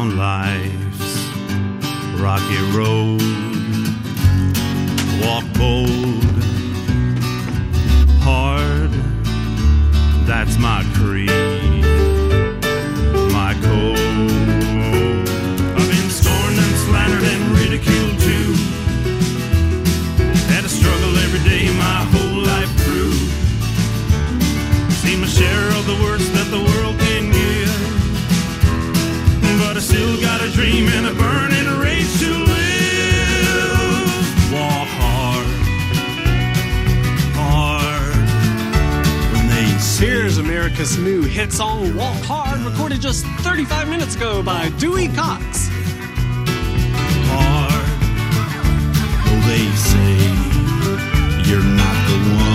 down life's rocky road. Walk bold, hard, that's my creed, my code. I've been scorned and slandered and ridiculed too. Had to struggle every day my whole life through. Seen my share of the worst that the world can give, but I still got a dream and a burning rage to live. Walk hard, hard when they say. Here's America's new hit song, Walk Hard, recorded just 35 minutes ago by Dewey Cox. Hard, though they say you're not the one.